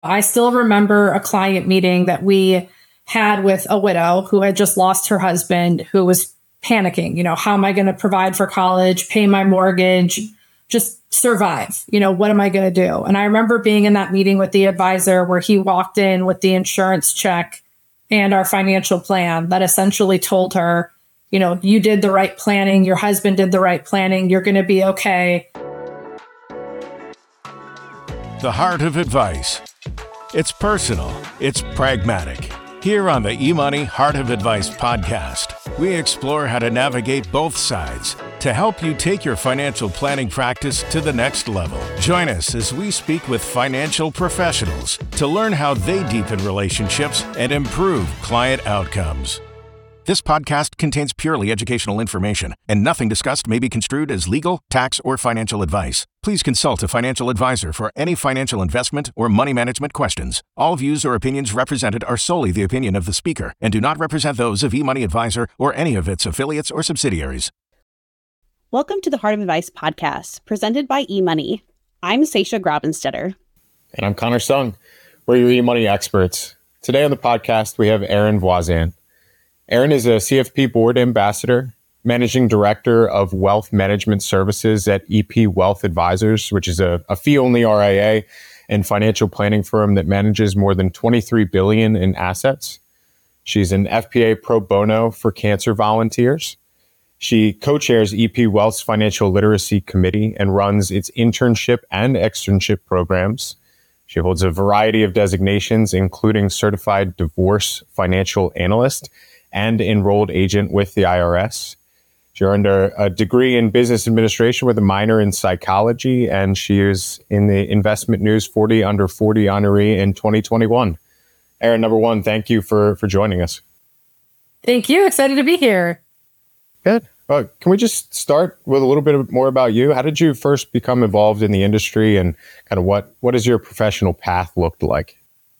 I still remember a client meeting that we had with a widow who had just lost her husband, who was panicking. How am I going to provide for college, pay my mortgage, just survive? What am I going to do? And I remember being in that meeting with the advisor where he walked in with the insurance check and our financial plan that essentially told her, you did the right planning, your husband did the right planning, you're going to be okay. The Heart of Advice. It's personal, it's pragmatic. Here on the eMoney Heart of Advice podcast, we explore how to navigate both sides to help you take your financial planning practice to the next level. Join us as we speak with financial professionals to learn how they deepen relationships and improve client outcomes. This podcast contains purely educational information, and nothing discussed may be construed as legal, tax, or financial advice. Please consult a financial advisor for any financial investment or money management questions. All views or opinions represented are solely the opinion of the speaker and do not represent those of eMoney Advisor or any of its affiliates or subsidiaries. Welcome to the Heart of Advice podcast, presented by eMoney. I'm Sasha Grabenstetter. And I'm Connor Sung. We're your eMoney experts. Today on the podcast, we have Aaron Voisin. Aaron is a CFP board ambassador, managing director of wealth management services at EP Wealth Advisors, which is a fee-only RIA and financial planning firm that manages more than $23 billion in assets. She's an FPA pro bono for cancer volunteers. She co-chairs EP Wealth's Financial Literacy Committee and runs its internship and externship programs. She holds a variety of designations, including Certified Divorce Financial Analyst and Enrolled Agent with the IRS. She earned a degree in business administration with a minor in psychology, and she is in the Investment News 40 Under 40 honoree in 2021. Aaron, number one, thank you for joining us. Thank you. Excited to be here. Good. Can we just start with a little bit more about you? How did you first become involved in the industry, and kind of what does your professional path look like?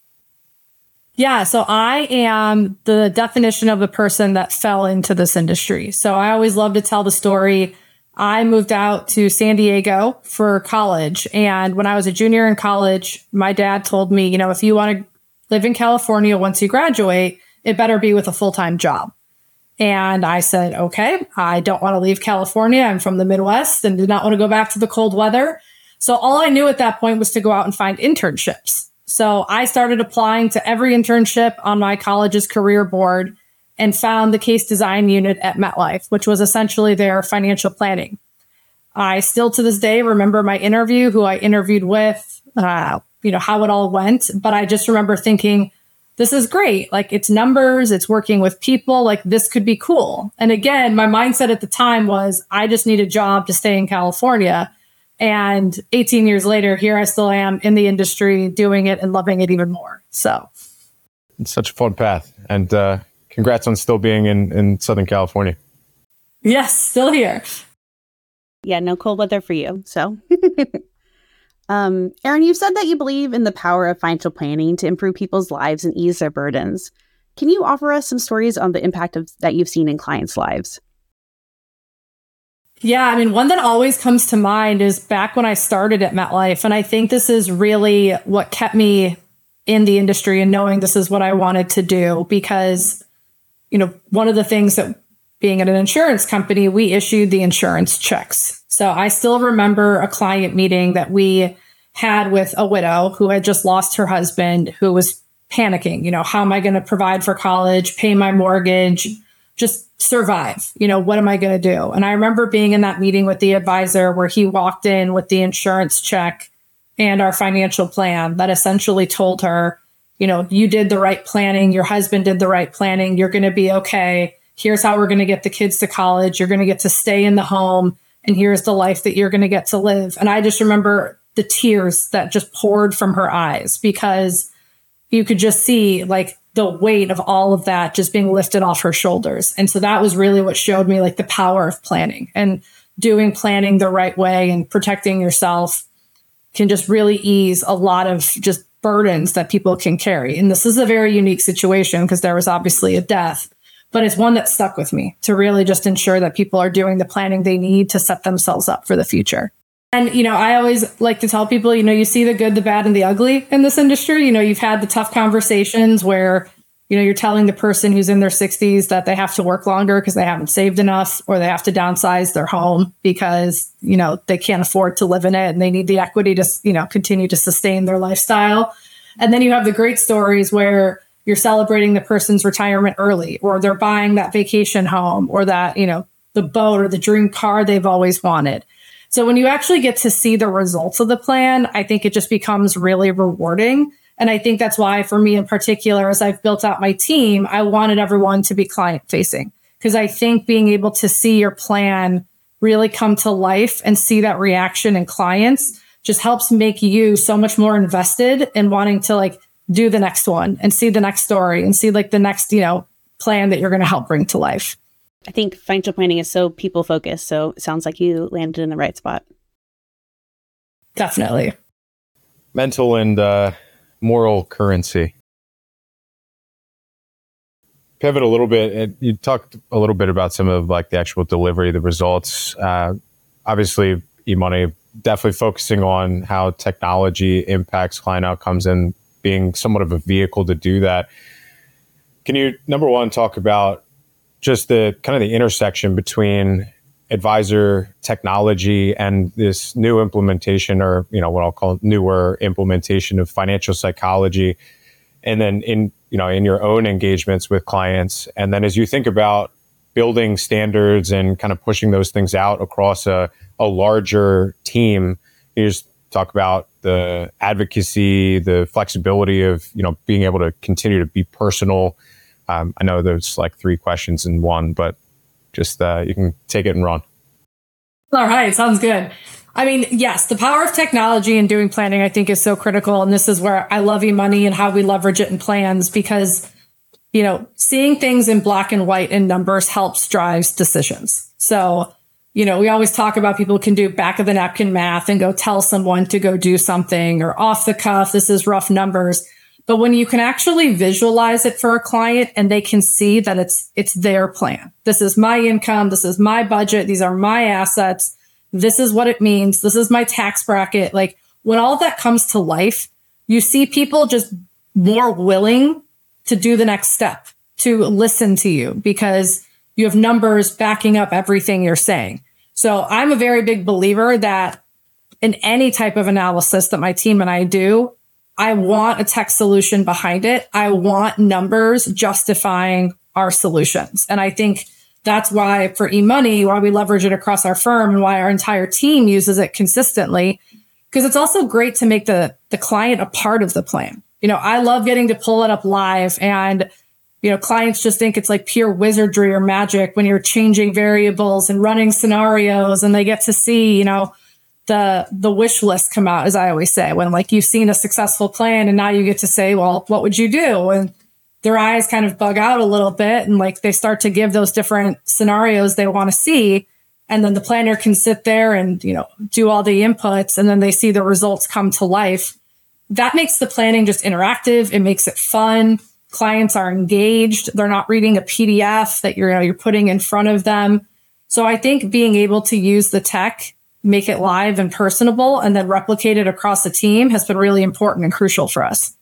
Yeah, so I am the definition of the person that fell into this industry. So I always love to tell the story. I moved out to San Diego for college. And when I was a junior in college, my dad told me, if you want to live in California once you graduate, it better be with a full-time job. And I said, okay, I don't want to leave California. I'm from the Midwest and did not want to go back to the cold weather. So all I knew at that point was to go out and find internships. So I started applying to every internship on my college's career board and found the case design unit at MetLife, which was essentially their financial planning. I still to this day remember my interview, who I interviewed with, how it all went. But I just remember thinking, this is great. Like, it's numbers, it's working with people, like this could be cool. And again, my mindset at the time was I just need a job to stay in California. And 18 years later, here I still am in the industry doing it and loving it even more. So it's such a fun path. And congrats on still being in Southern California. Yes, still here. Yeah, no cold weather for you. So, Aaron, you've said that you believe in the power of financial planning to improve people's lives and ease their burdens. Can you offer us some stories on the impact that you've seen in clients' lives? Yeah, one that always comes to mind is back when I started at MetLife. And I think this is really what kept me in the industry and knowing this is what I wanted to do. Because, one of the things that being at an insurance company, we issued the insurance checks. So I still remember a client meeting that we had with a widow who had just lost her husband, who was panicking. How am I going to provide for college, pay my mortgage, just survive? What am I going to do? And I remember being in that meeting with the advisor where he walked in with the insurance check and our financial plan that essentially told her, you did the right planning, your husband did the right planning, you're going to be okay. Here's how we're going to get the kids to college. You're going to get to stay in the home. And here's the life that you're going to get to live. And I just remember the tears that just poured from her eyes, because you could just see like the weight of all of that just being lifted off her shoulders. And so that was really what showed me like the power of planning, and doing planning the right way and protecting yourself can just really ease a lot of just burdens that people can carry. And this is a very unique situation because there was obviously a death, but it's one that stuck with me to really just ensure that people are doing the planning they need to set themselves up for the future. And, I always like to tell people, you see the good, the bad, and the ugly in this industry. You've had the tough conversations where, you're telling the person who's in their 60s that they have to work longer because they haven't saved enough, or they have to downsize their home because, they can't afford to live in it and they need the equity to, continue to sustain their lifestyle. And then you have the great stories where you're celebrating the person's retirement early, or they're buying that vacation home, or that, the boat or the dream car they've always wanted. So when you actually get to see the results of the plan, I think it just becomes really rewarding. And I think that's why, for me in particular, as I've built out my team, I wanted everyone to be client facing, because I think being able to see your plan really come to life and see that reaction in clients just helps make you so much more invested in wanting to do the next one and see the next story and see the next, plan that you're going to help bring to life. I think financial planning is so people focused. So it sounds like you landed in the right spot. Definitely. Mental and moral currency. Pivot a little bit. You talked a little bit about some of the actual delivery, the results. Obviously, eMoney definitely focusing on how technology impacts client outcomes and being somewhat of a vehicle to do that. Can you, number one, talk about just the kind of the intersection between advisor technology and this new implementation, or what I'll call newer implementation of financial psychology, and then in your own engagements with clients, and then as you think about building standards and kind of pushing those things out across a larger team, you just talk about the advocacy, the flexibility of being able to continue to be personal. I know there's 3 questions in one, but just you can take it and run. All right. Sounds good. I mean, yes, the power of technology in doing planning, I think, is so critical. And this is where I love eMoney and how we leverage it in plans, because, seeing things in black and white in numbers helps drives decisions. So, we always talk about people can do back of the napkin math and go tell someone to go do something, or off the cuff, this is rough numbers. But when you can actually visualize it for a client and they can see that it's their plan. This is my income. This is my budget. These are my assets. This is what it means. This is my tax bracket. When all of that comes to life, you see people just more willing to do the next step, to listen to you, because you have numbers backing up everything you're saying. So I'm a very big believer that in any type of analysis that my team and I do, I want a tech solution behind it. I want numbers justifying our solutions. And I think that's why for eMoney, why we leverage it across our firm and why our entire team uses it consistently, because it's also great to make the client a part of the plan. I love getting to pull it up live, and, clients just think it's pure wizardry or magic when you're changing variables and running scenarios, and they get to see, the wish list come out, as I always say, when you've seen a successful plan and now you get to say, well, what would you do? And their eyes kind of bug out a little bit, and they start to give those different scenarios they want to see. And then the planner can sit there and, do all the inputs, and then they see the results come to life. That makes the planning just interactive. It makes it fun. Clients are engaged. They're not reading a PDF that you're putting in front of them. So I think being able to use the tech, make it live and personable, and then replicate it across the team has been really important and crucial for us.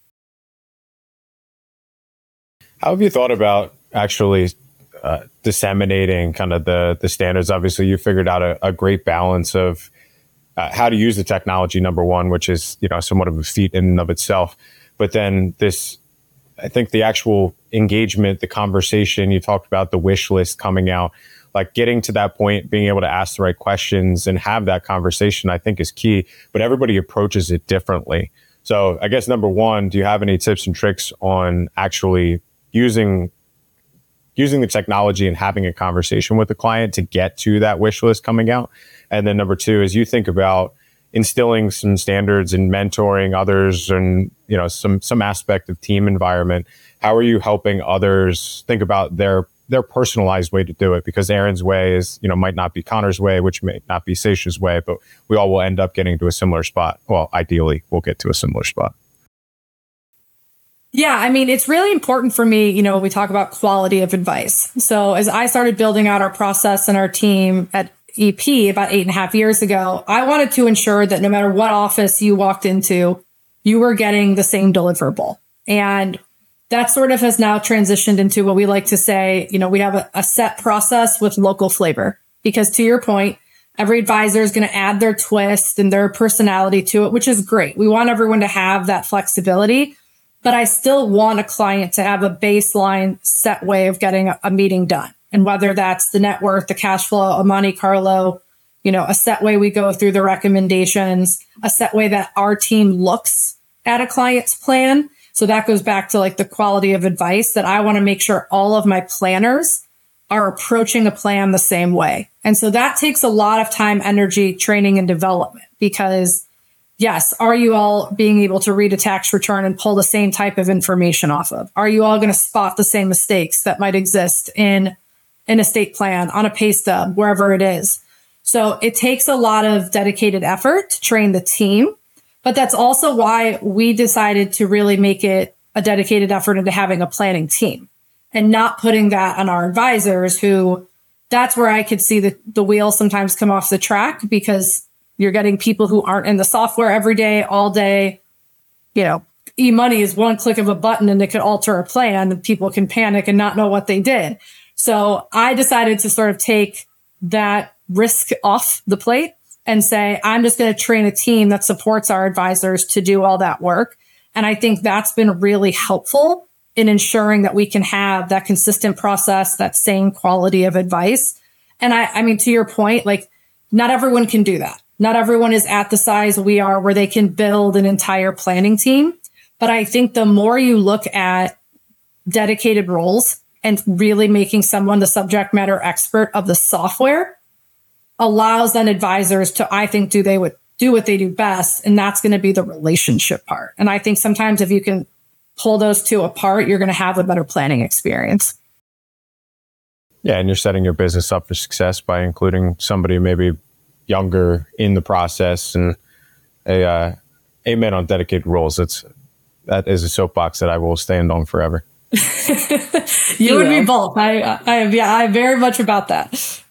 How have you thought about actually disseminating kind of the standards? Obviously, you figured out a great balance of how to use the technology, number one, which is, somewhat of a feat in and of itself. But then I think the actual engagement, the conversation, you talked about the wish list coming out, getting to that point, being able to ask the right questions and have that conversation, I think is key, but everybody approaches it differently. So I guess number one, do you have any tips and tricks on actually using the technology and having a conversation with the client to get to that wish list coming out? And then number two, as you think about instilling some standards and mentoring others and, some aspect of team environment, how are you helping others think about their personalized way to do it? Because Erin's way is, might not be Connor's way, which may not be Sasha's way, but we all will end up getting to a similar spot. Well, ideally, we'll get to a similar spot. Yeah, I mean, it's really important for me, when we talk about quality of advice. So as I started building out our process and our team at EP about 8.5 years ago, I wanted to ensure that no matter what office you walked into, you were getting the same deliverable. And that sort of has now transitioned into what we like to say, we have a set process with local flavor. Because to your point, every advisor is going to add their twist and their personality to it, which is great. We want everyone to have that flexibility, but I still want a client to have a baseline set way of getting a meeting done. And whether that's the net worth, the cash flow, a Monte Carlo, a set way we go through the recommendations, a set way that our team looks at a client's plan. So that goes back to like the quality of advice that I want to make sure all of my planners are approaching a plan the same way. And so that takes a lot of time, energy, training, and development because yes, are you all being able to read a tax return and pull the same type of information off of? Are you all going to spot the same mistakes that might exist in an estate plan, on a pay stub, wherever it is? So it takes a lot of dedicated effort to train the team, but that's also why we decided to really make it a dedicated effort into having a planning team and not putting that on our advisors who that's where I could see the wheel sometimes come off the track because you're getting people who aren't in the software every day, all day. E-money is one click of a button and it could alter a plan and people can panic and not know what they did. So I decided to sort of take that risk off the plate and say, I'm just going to train a team that supports our advisors to do all that work. And I think that's been really helpful in ensuring that we can have that consistent process, that same quality of advice. And I mean, to your point, like not everyone can do that. Not everyone is at the size we are where they can build an entire planning team. But I think the more you look at dedicated roles and really making someone the subject matter expert of the software allows then advisors to, I think, do what they do best. And that's going to be the relationship part. And I think sometimes if you can pull those two apart, you're going to have a better planning experience. Yeah. And you're setting your business up for success by including somebody maybe younger in the process and amen on dedicated roles. That is a soapbox that I will stand on forever. You and me both. I'm very much about that.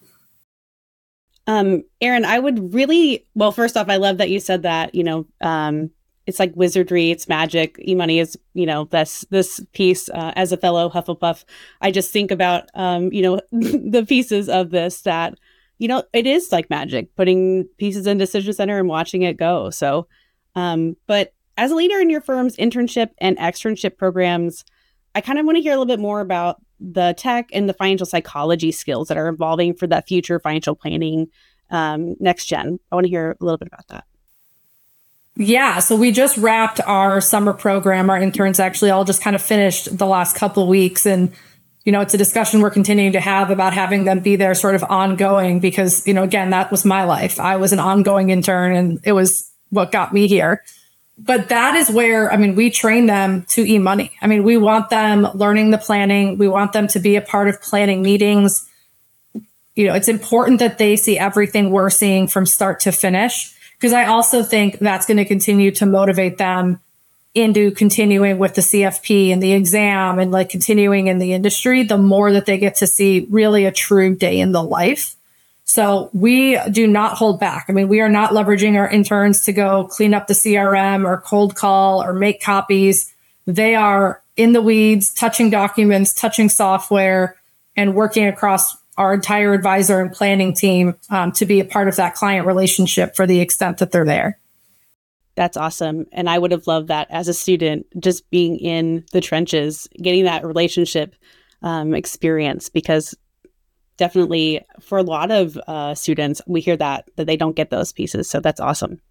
Erin, I would really, well, first off, I love that you said that, it's like wizardry, it's magic. E-money is, this piece, as a fellow Hufflepuff, I just think about, the pieces of this that, it is like magic, putting pieces in Decision Center and watching it go. So, but as a leader in your firm's internship and externship programs, I kind of want to hear a little bit more about the tech and the financial psychology skills that are evolving for that future financial planning next gen. I want to hear a little bit about that. Yeah, so we just wrapped our summer program. Our interns actually all just kind of finished the last couple of weeks. And, it's a discussion we're continuing to have about having them be there sort of ongoing because, again, that was my life. I was an ongoing intern and it was what got me here. But that is where, we train them to e-money. We want them learning the planning. We want them to be a part of planning meetings. It's important that they see everything we're seeing from start to finish, because I also think that's going to continue to motivate them into continuing with the CFP and the exam and like continuing in the industry, the more that they get to see really a true day in the life. So we do not hold back. We are not leveraging our interns to go clean up the CRM or cold call or make copies. They are in the weeds, touching documents, touching software, and working across our entire advisor and planning team to be a part of that client relationship for the extent that they're there. That's awesome. And I would have loved that as a student, just being in the trenches, getting that relationship experience, because definitely for a lot of students, we hear that they don't get those pieces. So that's awesome.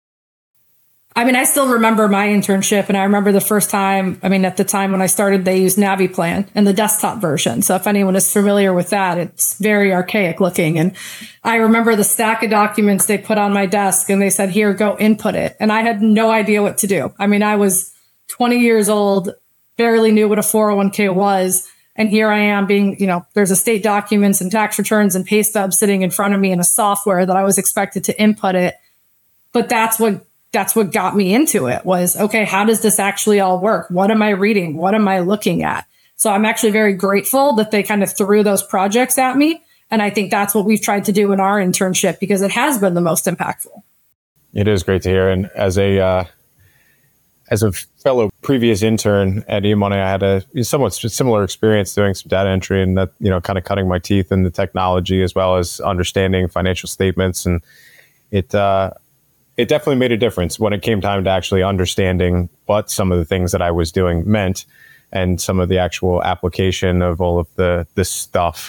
I still remember my internship, and I remember the first time, at the time when I started, they used NaviPlan and the desktop version. So if anyone is familiar with that, it's very archaic looking. And I remember the stack of documents they put on my desk and they said, here, go input it. And I had no idea what to do. I was 20 years old, barely knew what a 401k was. And here I am being, there's estate documents and tax returns and pay stubs sitting in front of me in a software that I was expected to input it. But that's what got me into it was, okay, how does this actually all work? What am I reading? What am I looking at? So I'm actually very grateful that they kind of threw those projects at me. And I think that's what we've tried to do in our internship because it has been the most impactful. It is great to hear. And as a fellow previous intern at eMoney, I had a somewhat similar experience doing some data entry and that, kind of cutting my teeth in the technology as well as understanding financial statements. And it definitely made a difference when it came time to actually understanding what some of the things that I was doing meant and some of the actual application of all of this stuff.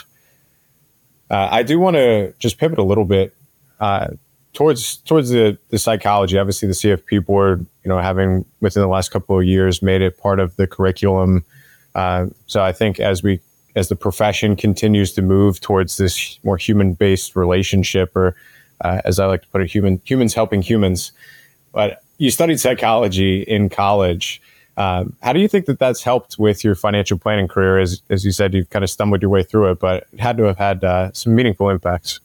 I do want to just pivot a little bit towards the psychology. Obviously, the CFP board, having within the last couple of years made it part of the curriculum. So I think as the profession continues to move towards this more human-based relationship, or as I like to put it, humans helping humans. But you studied psychology in college. How do you think that that's helped with your financial planning career? As you said, you've kind of stumbled your way through it, but it had to have had some meaningful impacts.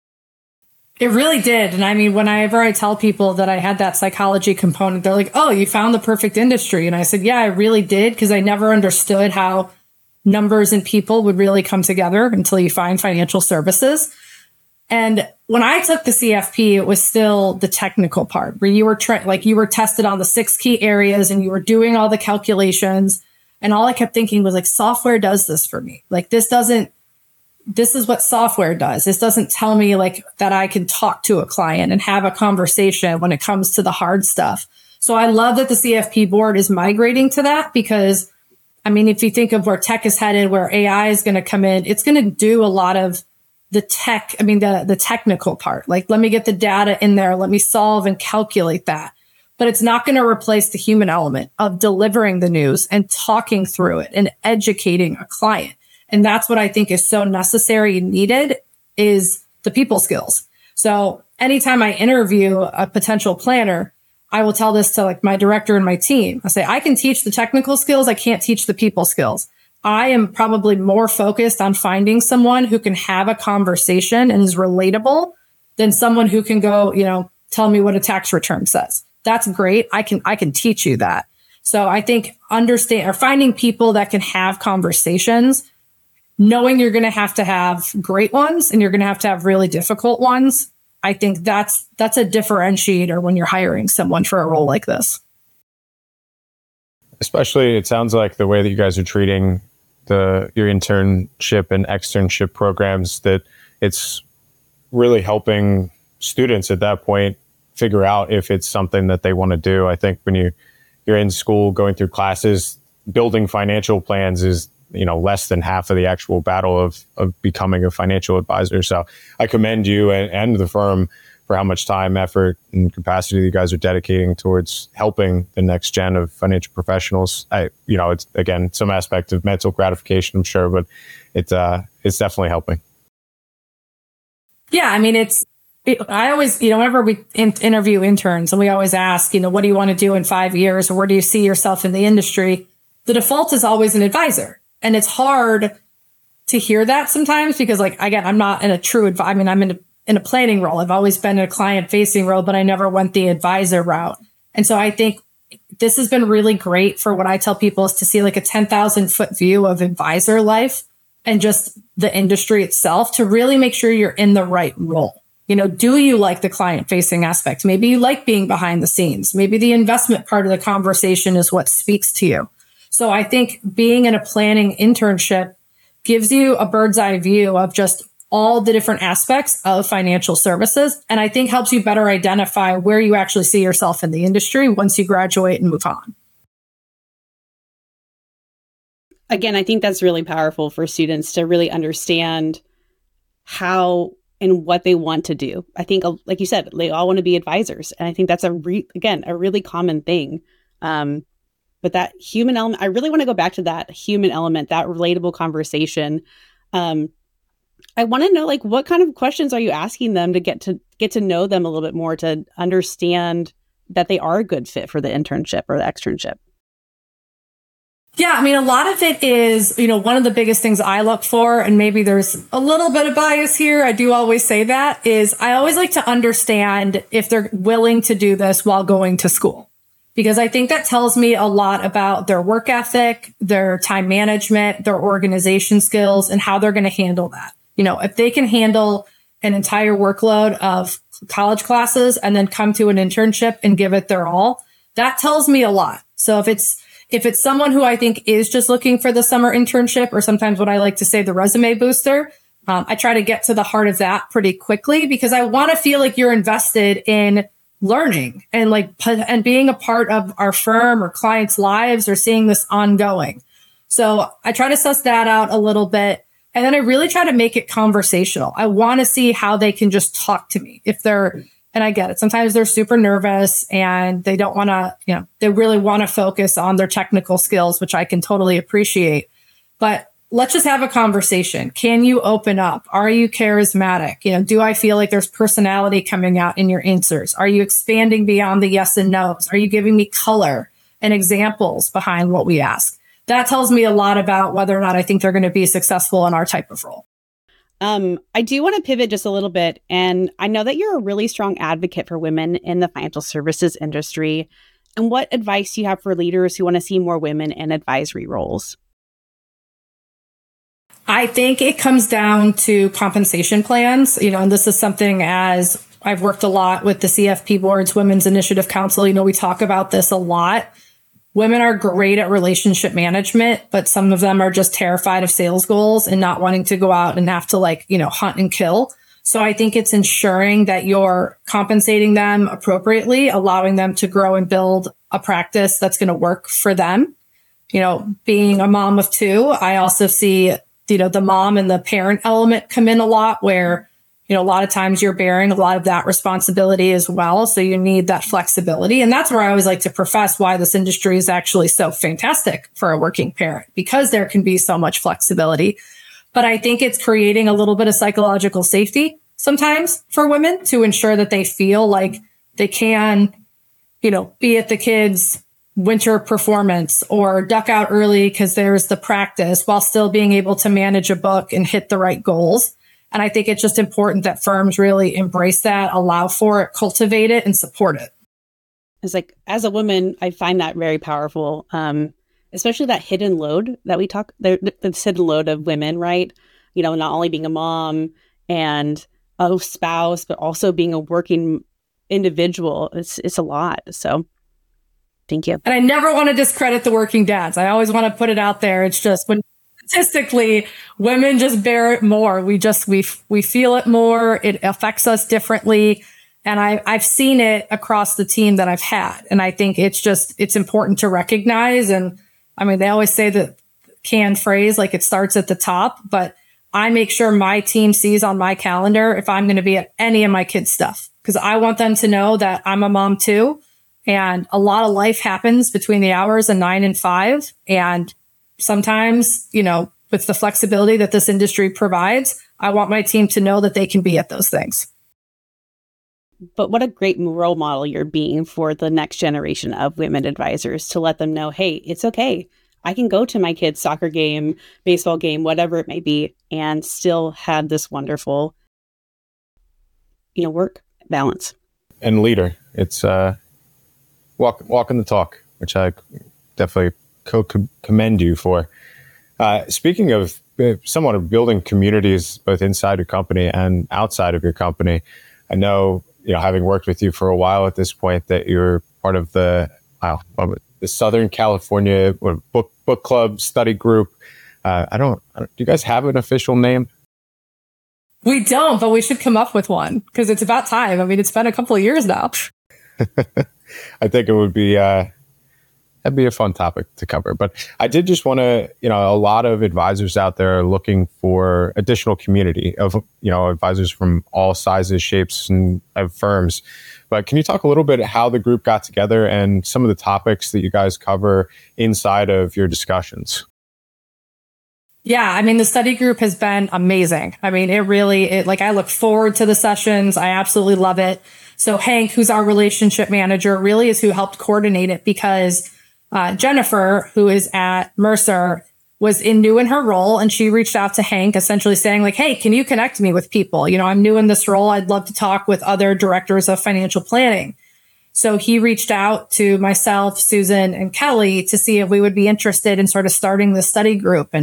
It really did. And I mean, whenever I tell people that I had that psychology component, they're like, oh, you found the perfect industry. And I said, yeah, I really did, because I never understood how numbers and people would really come together until you find financial services. And when I took the CFP, it was still the technical part where you were you were tested on the 6 key areas and you were doing all the calculations. And all I kept thinking was like, software does this for me. Like this is what software does. This doesn't tell me like that I can talk to a client and have a conversation when it comes to the hard stuff. So I love that the CFP board is migrating to that because, I mean, if you think of where tech is headed, where AI is going to come in, it's going to do a lot of the technical part. Like, let me get the data in there. Let me solve and calculate that. But it's not going to replace the human element of delivering the news and talking through it and educating a client. And that's what I think is so necessary and needed is the people skills. So anytime I interview a potential planner, I will tell this to like my director and my team. I say, I can teach the technical skills. I can't teach the people skills. I am probably more focused on finding someone who can have a conversation and is relatable than someone who can go, tell me what a tax return says. That's great. I can teach you that. So I think finding people that can have conversations, knowing you're going to have great ones and you're going to have really difficult ones. I think that's a differentiator when you're hiring someone for a role like this. Especially, it sounds like the way that you guys are treating your internship and externship programs, that it's really helping students at that point figure out if it's something that they want to do. I think when you're in school going through classes, building financial plans is less than half of the actual battle of becoming a financial advisor. So I commend you and the firm for how much time, effort, and capacity you guys are dedicating towards helping the next gen of financial professionals. It's again some aspect of mental gratification, I'm sure, but it's definitely helping. Yeah, I mean, I always, whenever we interview interns, and we always ask, what do you want to do in 5 years, or where do you see yourself in the industry? The default is always an advisor, and it's hard to hear that sometimes because, again, I'm not in a true advisor. I mean, I'm in a planning role. I've always been in a client-facing role, but I never went the advisor route. And so I think this has been really great for what I tell people is to see like a 10,000-foot view of advisor life and just the industry itself to really make sure you're in the right role. Do you like the client-facing aspect? Maybe you like being behind the scenes. Maybe the investment part of the conversation is what speaks to you. So I think being in a planning internship gives you a bird's eye view of just all the different aspects of financial services. And I think helps you better identify where you actually see yourself in the industry once you graduate and move on. Again, I think that's really powerful for students to really understand how and what they want to do. I think, like you said, they all want to be advisors. And I think that's a really common thing. But that human element, I really want to go back to that human element, that relatable conversation. I want to know, what kind of questions are you asking them to get to know them a little bit more, to understand that they are a good fit for the internship or the externship? Yeah, I mean, a lot of it is, one of the biggest things I look for, and maybe there's a little bit of bias here, I do always say that, is I always like to understand if they're willing to do this while going to school. Because I think that tells me a lot about their work ethic, their time management, their organization skills, and how they're going to handle that. if they can handle an entire workload of college classes and then come to an internship and give it their all, that tells me a lot. So if it's someone who I think is just looking for the summer internship, or sometimes what I like to say, the resume booster, I try to get to the heart of that pretty quickly, because I want to feel like you're invested in learning and being a part of our firm or clients' lives, or seeing this ongoing. So I try to suss that out a little bit. And then I really try to make it conversational. I want to see how they can just talk to me. And I get it. Sometimes they're super nervous and they don't want to, they really want to focus on their technical skills, which I can totally appreciate. But let's just have a conversation. Can you open up? Are you charismatic? Do I feel like there's personality coming out in your answers? Are you expanding beyond the yes and no's? Are you giving me color and examples behind what we ask? That tells me a lot about whether or not I think they're going to be successful in our type of role. I do want to pivot just a little bit. And I know that you're a really strong advocate for women in the financial services industry. And what advice do you have for leaders who want to see more women in advisory roles? I think it comes down to compensation plans, and this is something, as I've worked a lot with the CFP board's Women's Initiative Council. We talk about this a lot. Women are great at relationship management, but some of them are just terrified of sales goals and not wanting to go out and have to hunt and kill. So I think it's ensuring that you're compensating them appropriately, allowing them to grow and build a practice that's going to work for them. Being a mom of two, I also see, the mom and the parent element come in a lot, where a lot of times you're bearing a lot of that responsibility as well. So you need that flexibility. And that's where I always like to profess why this industry is actually so fantastic for a working parent, because there can be so much flexibility. But I think it's creating a little bit of psychological safety sometimes for women, to ensure that they feel like they can, be at the kids' winter performance or duck out early because there's the practice, while still being able to manage a book and hit the right goals. And I think it's just important that firms really embrace that, allow for it, cultivate it, and support it. It's like, as a woman, I find that very powerful, especially that hidden load that we talk, the hidden load of women, right? Not only being a mom and a spouse, but also being a working individual. It's a lot. So thank you. And I never want to discredit the working dads. I always want to put it out there. It's just, when statistically, women just bear it more. We feel it more. It affects us differently. And I've seen it across the team that I've had. And I think it's important to recognize. And I mean, they always say the canned phrase, like it starts at the top, but I make sure my team sees on my calendar if I'm going to be at any of my kids' stuff, because I want them to know that I'm a mom too. And a lot of life happens between the hours of 9 and 5. And sometimes, with the flexibility that this industry provides, I want my team to know that they can be at those things. But what a great role model you're being for the next generation of women advisors, to let them know, hey, it's okay. I can go to my kid's soccer game, baseball game, whatever it may be, and still have this wonderful, work balance. And leader, it's walking the talk, which I definitely commend you for. Speaking of somewhat of building communities both inside your company and outside of your company, I know, having worked with you for a while at this point, that you're part of the Southern California book club study group. Do you guys have an official name? We don't, but we should come up with one, because it's about time. I mean, it's been a couple of years now. I think it would be that'd be a fun topic to cover. But I did just want to, a lot of advisors out there are looking for additional community of, advisors from all sizes, shapes, and of firms. But can you talk a little bit how the group got together and some of the topics that you guys cover inside of your discussions? Yeah, I mean, the study group has been amazing. I mean, I look forward to the sessions. I absolutely love it. So Hank, who's our relationship manager, really is who helped coordinate it, because Jennifer, who is at Mercer, was new in her role, and she reached out to Hank, essentially saying like, hey, can you connect me with people? I'm new in this role. I'd love to talk with other directors of financial planning. So he reached out to myself, Susan, and Kelly to see if we would be interested in sort of starting the study group. And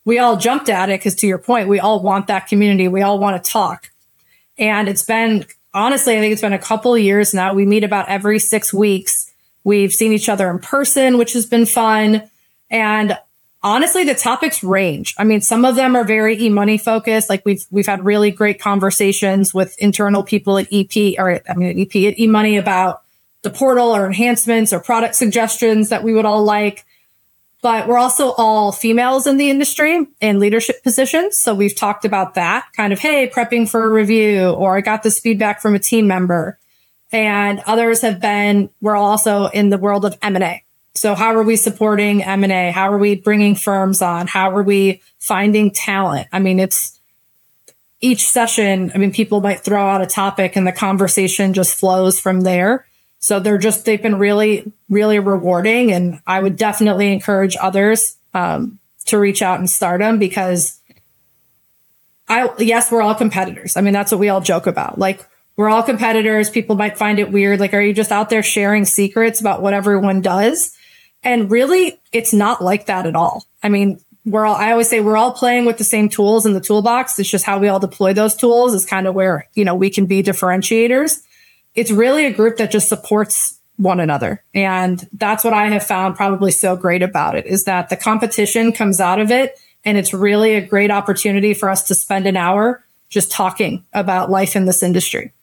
we all jumped at it because, to your point, we all want that community. We all want to talk. And it's been, honestly, I think it's been a couple of years now. We meet about every 6 weeks. We've seen each other in person, which has been fun. And honestly, the topics range. I mean, some of them are very e-money focused. Like we've had really great conversations with internal people at at e-money about the portal or enhancements or product suggestions that we would all like. But we're also all females in the industry in leadership positions. So we've talked about that kind of, hey, prepping for a review, or I got this feedback from a team member. And others have been, we're also in the world of M&A. So how are we supporting M&A? How are we bringing firms on? How are we finding talent? I mean, it's each session. I mean, people might throw out a topic and the conversation just flows from there. So they've been really, really rewarding. And I would definitely encourage others to reach out and start them, because yes, we're all competitors. I mean, that's what we all joke about. Like, we're all competitors. People might find it weird. Like, are you just out there sharing secrets about what everyone does? And really, it's not like that at all. I mean, I always say we're all playing with the same tools in the toolbox. It's just how we all deploy those tools is kind of where, we can be differentiators. It's really a group that just supports one another. And that's what I have found probably so great about it, is that the competition comes out of it. And it's really a great opportunity for us to spend an hour just talking about life in this industry.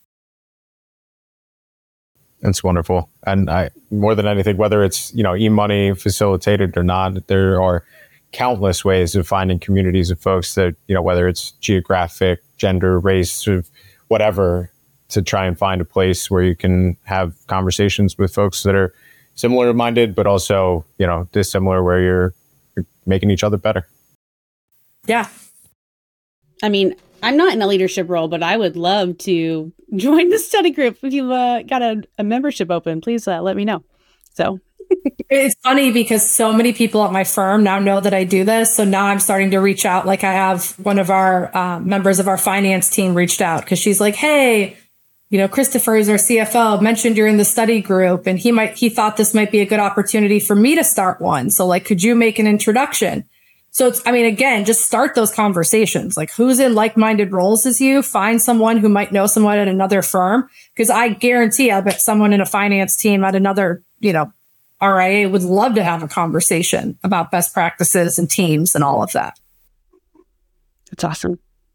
That's wonderful. And more than anything, whether it's, e-money facilitated or not, there are countless ways of finding communities of folks that, whether it's geographic, gender, race, or whatever, to try and find a place where you can have conversations with folks that are similar minded, but also, dissimilar, where you're making each other better. Yeah. I mean, I'm not in a leadership role, but I would love to join the study group. If you've got a membership open, please let me know. So it's funny because so many people at my firm now know that I do this. So now I'm starting to reach out. Like, I have one of our members of our finance team reached out because she's like, hey, Christopher is our CFO, mentioned you're in the study group, and he thought this might be a good opportunity for me to start one. So, like, could you make an introduction? So again, just start those conversations. Like, who's in like-minded roles as you? Find someone who might know someone at another firm. Because I guarantee, I bet someone in a finance team at another, RIA would love to have a conversation about best practices and teams and all of that. That's awesome.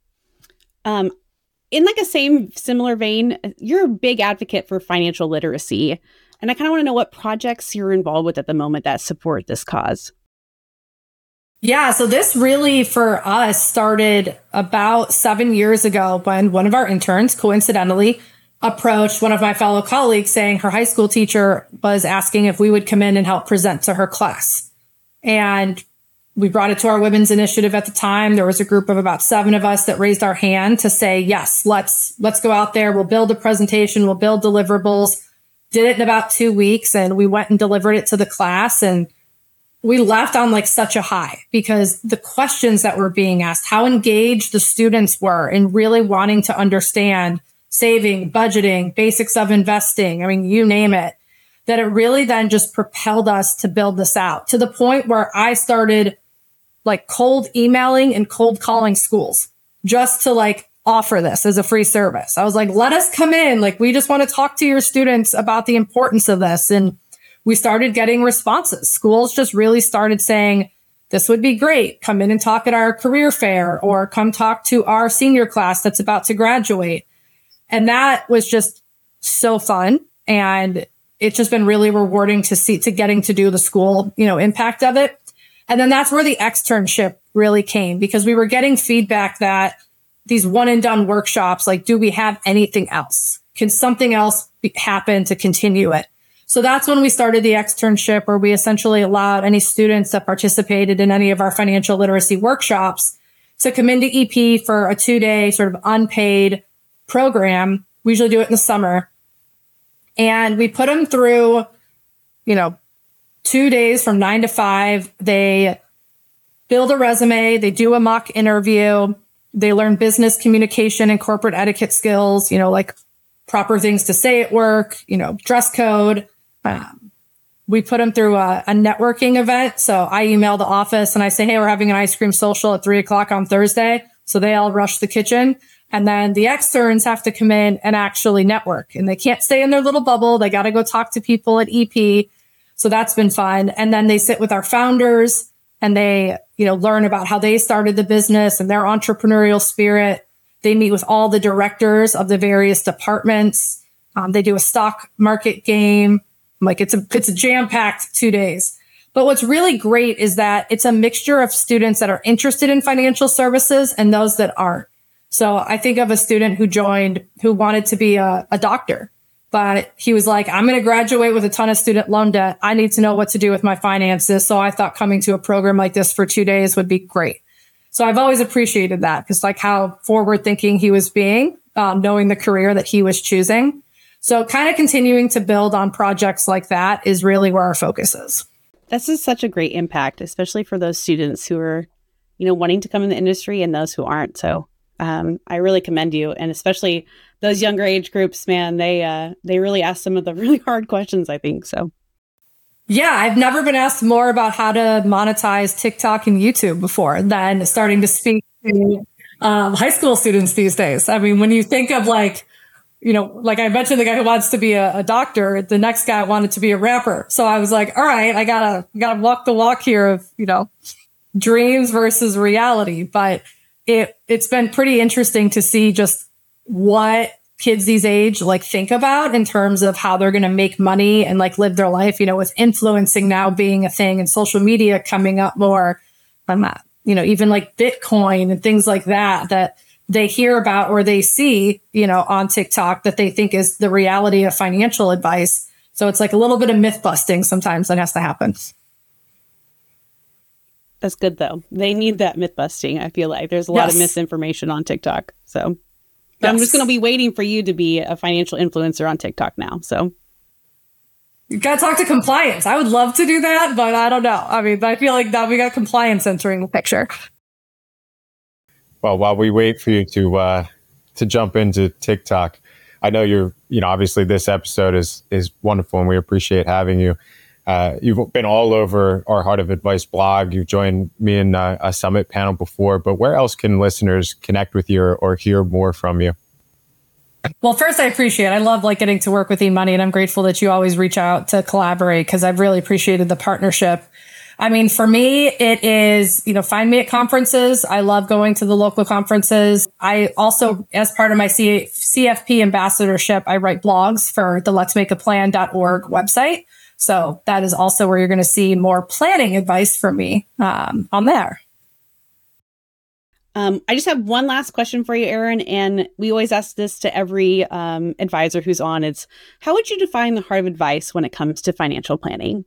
In like a similar vein, you're a big advocate for financial literacy. And I kind of want to know what projects you're involved with at the moment that support this cause. Yeah, so this really for us started about 7 years ago when one of our interns coincidentally approached one of my fellow colleagues saying her high school teacher was asking if we would come in and help present to her class. And we brought it to our women's initiative at the time. There was a group of about 7 of us that raised our hand to say, yes, let's go out there. We'll build a presentation. We'll build deliverables. Did it in about 2 weeks, and we went and delivered it to the class. And we left on like such a high because the questions that were being asked, how engaged the students were in really wanting to understand saving, budgeting, basics of investing. I mean, you name it, that it really then just propelled us to build this out to the point where I started like cold emailing and cold calling schools just to like offer this as a free service. I was like, let us come in. Like, we just want to talk to your students about the importance of this. And we started getting responses. Schools just really started saying, this would be great. Come in and talk at our career fair, or come talk to our senior class that's about to graduate. And that was just so fun. And it's just been really rewarding to getting to do the school, impact of it. And then that's where the externship really came, because we were getting feedback that these one and done workshops, like, do we have anything else? Can something else happen to continue it? So that's when we started the externship, where we essentially allowed any students that participated in any of our financial literacy workshops to come into EP for a 2-day sort of unpaid program. We usually do it in the summer. And we put them through, 2 days from 9 to 5. They build a resume. They do a mock interview. They learn business communication and corporate etiquette skills, like proper things to say at work, dress code, we put them through a networking event. So I email the office and I say, hey, we're having an ice cream social at 3:00 on Thursday. So they all rush the kitchen. And then the externs have to come in and actually network, and they can't stay in their little bubble. They got to go talk to people at EP. So that's been fun. And then they sit with our founders and they, learn about how they started the business and their entrepreneurial spirit. They meet with all the directors of the various departments. They do a stock market game. Like it's a jam-packed 2 days. But what's really great is that it's a mixture of students that are interested in financial services and those that aren't. So I think of a student who joined who wanted to be a doctor, but he was like, I'm going to graduate with a ton of student loan debt. I need to know what to do with my finances. So I thought coming to a program like this for 2 days would be great. So I've always appreciated that, because like how forward thinking he was being, knowing the career that he was choosing. So kind of continuing to build on projects like that is really where our focus is. This is such a great impact, especially for those students who are, wanting to come in the industry and those who aren't. So I really commend you, and especially those younger age groups, man, they really ask some of the really hard questions, I think. So. Yeah, I've never been asked more about how to monetize TikTok and YouTube before than starting to speak to high school students these days. I mean, when you think of like I mentioned the guy who wants to be a doctor, the next guy wanted to be a rapper. So I was like, all right, I gotta walk the walk here of, dreams versus reality. But it's been pretty interesting to see just what kids these age think about in terms of how they're going to make money and live their life, with influencing now being a thing and social media coming up more than that, even Bitcoin and things like that they hear about or they see, on TikTok that they think is the reality of financial advice. So it's a little bit of myth busting sometimes that has to happen. That's good though. They need that myth busting. I feel like there's a lot of misinformation on TikTok. So I'm just going to be waiting for you to be a financial influencer on TikTok now. So you got to talk to compliance. I would love to do that, but I don't know. I mean, I feel like now we got compliance entering the picture. Well, while we wait for you to jump into TikTok, I know you're, obviously this episode is wonderful and we appreciate having you. You've been all over our Heart of Advice blog. You've joined me in a summit panel before, but where else can listeners connect with you or hear more from you? Well, first, I appreciate it. I love getting to work with eMoney, and I'm grateful that you always reach out to collaborate, because I've really appreciated the partnership. I mean, for me, it is, find me at conferences. I love going to the local conferences. I also, as part of my CFP ambassadorship, I write blogs for the letsmakeaplan.org website. So that is also where you're going to see more planning advice from me on there. I just have one last question for you, Erin, and we always ask this to every advisor who's on. It's, how would you define the heart of advice when it comes to financial planning?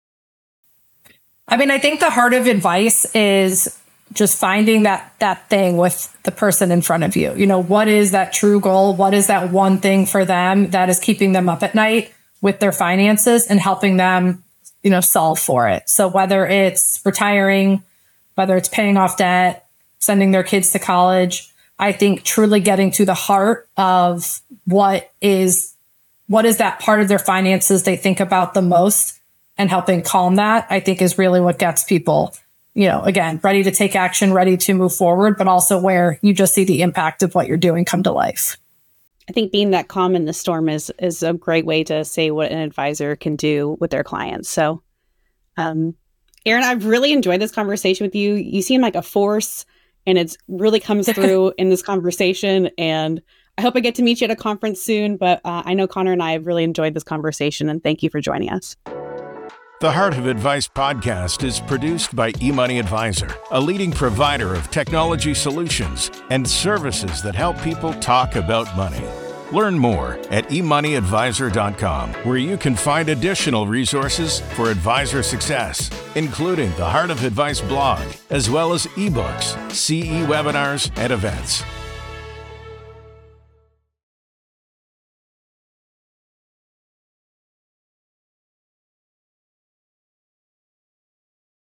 I mean, I think the heart of advice is just finding that thing with the person in front of you. What is that true goal? What is that one thing for them that is keeping them up at night with their finances and helping them, solve for it? So whether it's retiring, whether it's paying off debt, sending their kids to college, I think truly getting to the heart of what is that part of their finances they think about the most, and helping calm that, I think, is really what gets people, again, ready to take action, ready to move forward, but also where you just see the impact of what you're doing come to life. I think being that calm in the storm is a great way to say what an advisor can do with their clients. So, Erin, I've really enjoyed this conversation with you. You seem like a force, and it really comes through in this conversation. And I hope I get to meet you at a conference soon. But I know Connor and I have really enjoyed this conversation, and thank you for joining us. The Heart of Advice podcast is produced by eMoney Advisor, a leading provider of technology solutions and services that help people talk about money. Learn more at emoneyadvisor.com, where you can find additional resources for advisor success, including the Heart of Advice blog, as well as ebooks, CE webinars, and events.